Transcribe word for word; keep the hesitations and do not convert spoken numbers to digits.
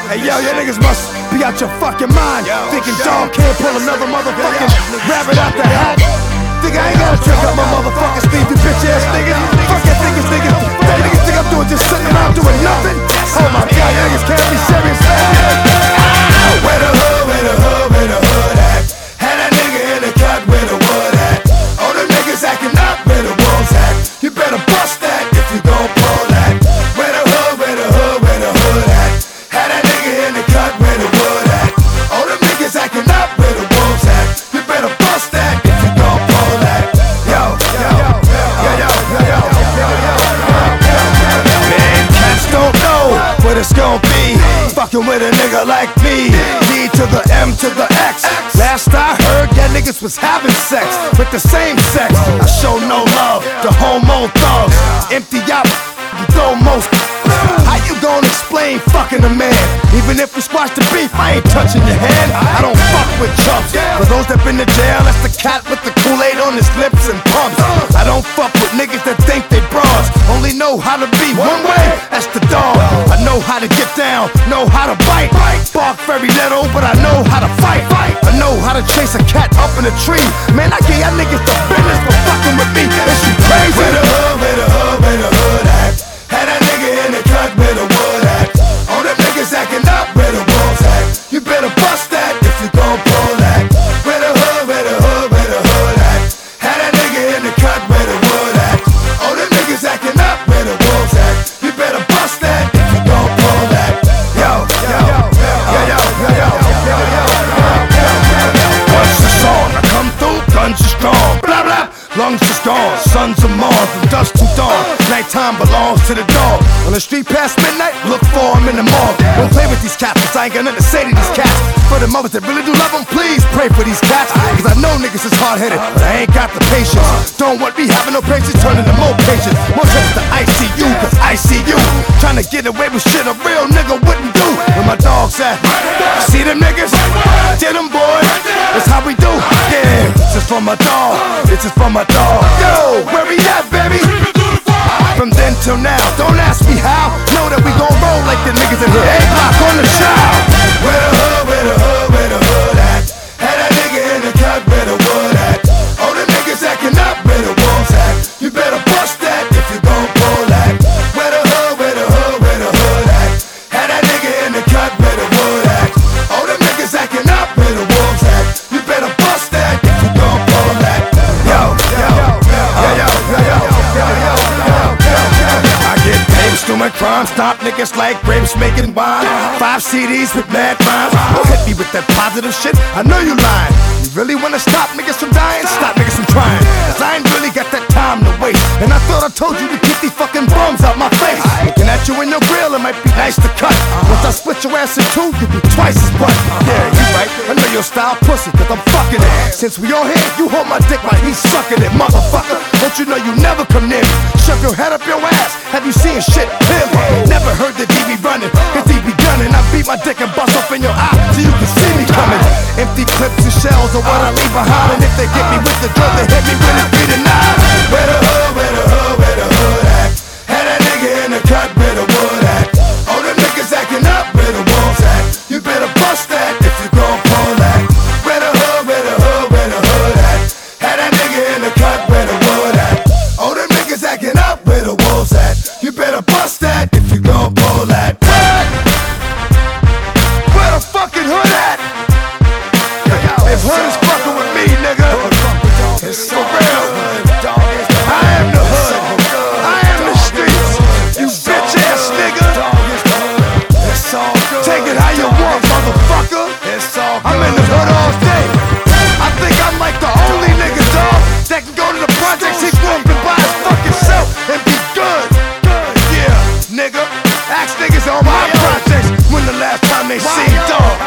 Hey yo, your niggas must be out your fucking mind. Thinking dog can't pull another motherfucking rabbit out the hat. Think I ain't gotta trick up my motherfucking sleeve, you bitch ass niggas. Fuck that niggas, niggas. That niggas think I'm doing just sitting around doing nothing. Oh my god, you niggas can't be serious. Where the hood, where the hood, where the hood at? Had that nigga in the cut, where the wood at? All the niggas acting up, where the wolves at? You better bust that if you gon' pull that. Where the hood, where the hood, where the hood at? Had that nigga in the cut, where the wood at? All the niggas acting up, where the wolves at? You better bust that if you gon' pull that. Yo, yo, yo, yo, yo, yo, yo, yo, yo. Man, cats don't know what it's gon' be. Fucking with a nigga like me. D to the M to the X. Last I heard, yeah, niggas was having sex with the same sex. I show no love to homo thugs. Empty out, throw most. How you gon' explain fucking a man? Even if we squash the beef, I ain't touching your hand. I don't fuck with chumps. For those that been to jail, that's the cat with the Kool-Aid on his lips and pumps. I don't fuck with niggas that think they bras. Only know how to be one way, that's the dog. I know how to get down, know how to bite. Bark very little, but I know how to fight. I know how to chase a cat up in a tree. Man, I give y'all niggas the business for fucking with me. Is you crazy? Where the hood, where the hood, where the hood at? Had that nigga in the cut, where the wood at? All them niggas acting up, where the wolves at? You better bust that if you gon' pull that. Where the hood, where the hood, where the hood at? Had that nigga in the cut, where the wood at? All them niggas acting up, where the wolves at? You better bust that if you gon' pull that. Yo, yo, yo, yo, yo, yo, yo, yo, yo, yo. Once it's on, I come through, guns are strong. Blah blah, lungs is gone. Sons of Mars from dusk to dawn. Nighttime belongs to the dog. On the street past midnight, look for him in the morgue. Don't play with these cats, cause I ain't got nothing to say to these cats. For the mothers that really do love them, please pray for these cats. Cause I know niggas is hard-headed, but I ain't got the patience. Don't want me having no patience, turning to more patience. More trips to I C U, cause I see you trying to get away with shit a real nigga wouldn't do. Where my dogs at? See them niggas? Get them boys, that's how we do. Yeah, this is for my dog, this is for my dog. Yo, where we at, baby? From then till now, don't ask me how. Know that we gon' roll like the niggas in here. A block on the shout. Where the hood, where the hood, where the hood at? Had that nigga in the cut, where the wood at? All the niggas acting up, where the wolves at? You better bust that if you gon' pull that. Where the hood, where the hood, where the hood at? Had that nigga in the cut, where the wood at? All the niggas acting up, where the wolves at? You better bust that if you gon' pull that. Yo, yo, yo, yo, yo, yo, yo, yo, yo, yo. I get papes doing crime, stop niggas like grapes making wine. Five C Ds with mad rhymes. Don't hit me with that positive shit, I know you lying. You really wanna stop niggas from dying? Stop niggas from trying. Cause I ain't really got that time to waste. And I thought I told you to keep these fucking bums out my face. Looking at you in your grill, it might be nice to cut. Once I split your ass in two, you'll be twice as butt. Yeah, you right, I know your style pussy, cause I'm fucking it. Since we on here, you hold my dick while he's sucking it. Motherfucker, don't you know you never come near me? Shove your head up your ass, have you seen shit clearly? Never heard the D be running, cause he be gunning. I beat my dick and bust off in your eye so you can see me coming. Empty clips and shells are what I leave behind. And if they get me with the drill, they hit me with it three to nine. Where the hood, where the hood, where the hood at? Had that nigga in the cut, where the wood at? All them niggas acting up, where the wolves at? You better bust that if you gon' pull that. Where the hood, where the hood, where the hood at? Had that nigga in the cut, where the wood at? All them niggas acting up, where the wolves at? You better bust that if you gon' pull that. What? Where the fucking hood at? If hood is fucking with me, nigga, it's for real. I am the hood, I am the streets. You bitch ass nigga. Take it how you want, motherfucker. I'm in the hood all day. I think I'm like the only nigga, dog, that can go to the projects, he go up and buy his fucking self and be good. Yeah, nigga. Ask niggas on my projects when the last time they seen dog.